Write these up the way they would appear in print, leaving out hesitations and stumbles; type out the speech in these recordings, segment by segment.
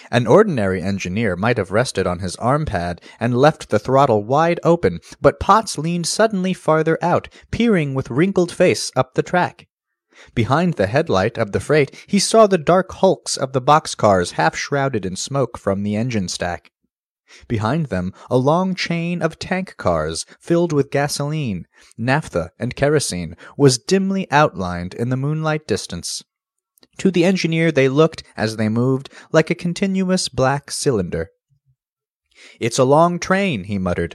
An ordinary engineer might have rested on his arm pad and left the throttle wide open, but Potts leaned suddenly farther out, peering with wrinkled face up the track. Behind the headlight of the freight, he saw the dark hulks of the boxcars half shrouded in smoke from the engine stack. Behind them, a long chain of tank cars filled with gasoline, naphtha, and kerosene was dimly outlined in the moonlight distance. To the engineer they looked, as they moved, like a continuous black cylinder. "It's a long train," he muttered.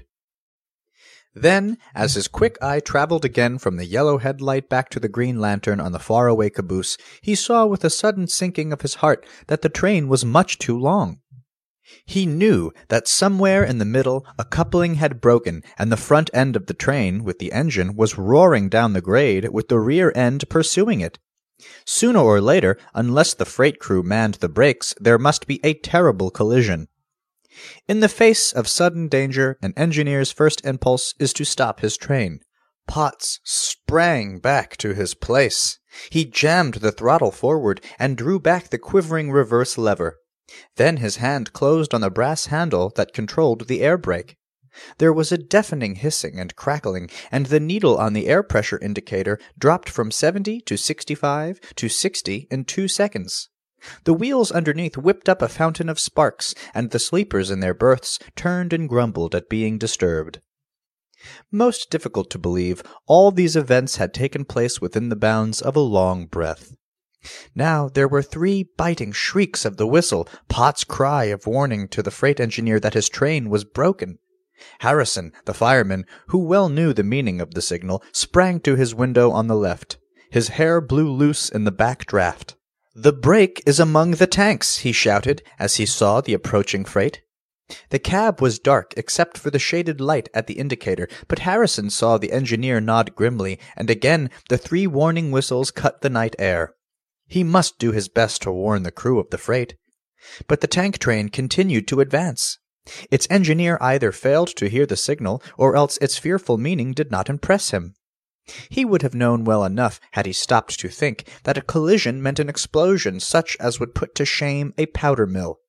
Then, as his quick eye traveled again from the yellow headlight back to the green lantern on the faraway caboose, he saw with a sudden sinking of his heart that the train was much too long. He knew that somewhere in the middle a coupling had broken, and the front end of the train, with the engine, was roaring down the grade, with the rear end pursuing it. Sooner or later, unless the freight crew manned the brakes, there must be a terrible collision. In the face of sudden danger, an engineer's first impulse is to stop his train. Potts sprang back to his place. He jammed the throttle forward and drew back the quivering reverse lever. Then his hand closed on the brass handle that controlled the air brake. There was a deafening hissing and crackling, and the needle on the air pressure indicator dropped from 70 to 65 to 60 in 2 seconds. The wheels underneath whipped up a fountain of sparks, and the sleepers in their berths turned and grumbled at being disturbed. Most difficult to believe, all these events had taken place within the bounds of a long breath. Now there were 3 biting shrieks of the whistle, Potts' cry of warning to the freight engineer that his train was broken. Harrison, the fireman, who well knew the meaning of the signal, sprang to his window on the left. His hair blew loose in the back draft. "The brake is among the tanks," he shouted as he saw the approaching freight. The cab was dark except for the shaded light at the indicator, but Harrison saw the engineer nod grimly, and again the 3 warning whistles cut the night air. He must do his best to warn the crew of the freight. But the tank train continued to advance. Its engineer either failed to hear the signal, or else its fearful meaning did not impress him. He would have known well enough, had he stopped to think, that a collision meant an explosion such as would put to shame a powder mill.